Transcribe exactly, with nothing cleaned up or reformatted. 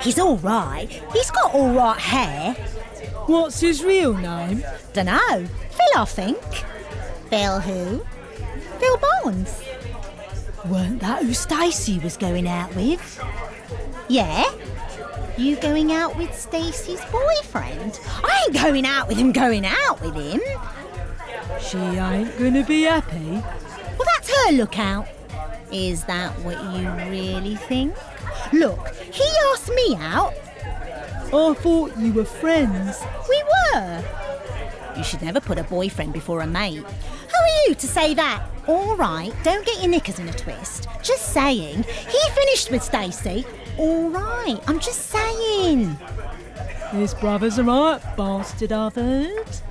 He's all right. He's got all right hair. What's his real name? Dunno. Phil, I think. Phil who? Phil Barnes. Weren't that who Stacey was going out with? Yeah? You going out with Stacey's boyfriend? I ain't going out with him going out with him. She ain't gonna be happy. Well, that's her lookout. Is that what you really think? Look, he asked me out. I thought you were friends. We were. You should never put a boyfriend before a mate. Who are you to say that? All right, don't get your knickers in a twist. Just saying. He finished with Stacey. All right, I'm just saying. His brother's a right bastard, I've heard.